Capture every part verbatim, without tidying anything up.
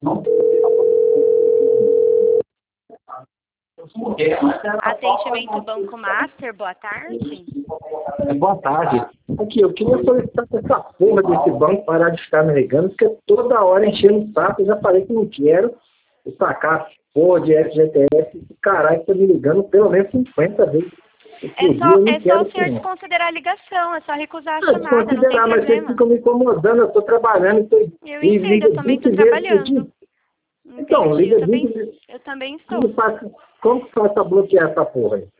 Atendimento Banco Master, boa tarde. Boa tarde. Aqui, eu queria solicitar pra essa porra desse banco parar de ficar me ligando, porque toda hora enchendo o saco, eu já falei que não quero sacar porra de F G T S, caralho, tá me ligando pelo menos cinquenta vezes. É só, é só o senhor desconsiderar a ligação, é só recusar a Ah, chamada, não tem desconsiderar, mas vocês problema. ficam me incomodando, eu tô trabalhando, tô, Eu e entendo, liga eu também vinte estou vezes por trabalhando. dia. Então, Entendi, liga eu também, vinte vezes. eu também estou. Como faço, como que faço pra bloquear essa porra aí?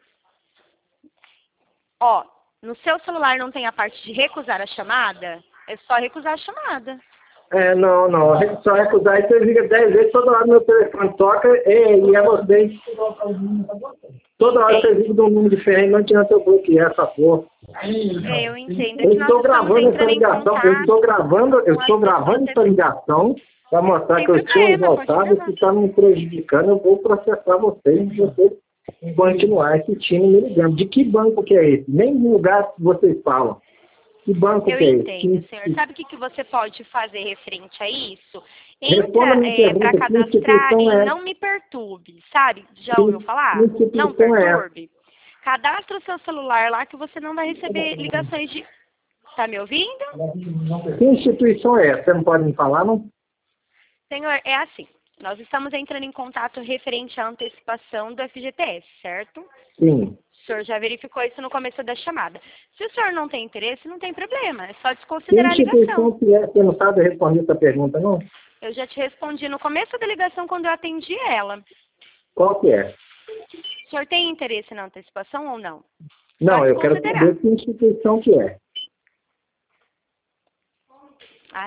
Ó, no seu celular não tem a parte de recusar a chamada? É só recusar a chamada. É, não, não. Só recusar e você liga dez vezes, toda hora meu telefone toca e, e é vocês. Toda hora você liga de um número diferente, não adianta eu bloquear essa porra. É, eu entendo. É Eu que nós estou estamos gravando essa entrando em ligação, eu contato estou gravando, eu com as estou gravando pessoas. essa ligação para mostrar Sem que eu estou problema, pode exaltado, gravar. se está me prejudicando, eu vou processar vocês e vocês continuar assistindo me ligando. De que banco que é esse? Nem no lugar que vocês falam. Que banco Eu que é esse? entendo, Que- senhor. Sabe o que, que você pode fazer referente a isso? Responda a Entra minha é, para pergunta, que cadastrar instituição em é Não Me Perturbe, sabe? Já Que, ouviu que falar? Não instituição é essa? Perturbe. Cadastra o seu celular lá que você não vai receber ligações de... Tá me ouvindo? Que instituição é essa? Você não pode me falar, não? Senhor, é assim. Nós estamos entrando em contato referente à antecipação do F G T S, certo? Sim. O senhor já verificou isso no começo da chamada. Se o senhor não tem interesse, não tem problema. É só Que desconsiderar a ligação. instituição que é? Você não sabe responder essa pergunta, não? Eu já te respondi no começo da ligação quando eu atendi ela. Qual que é? O senhor tem interesse na antecipação ou não? Só Não, eu quero desconsiderar. saber que instituição que é.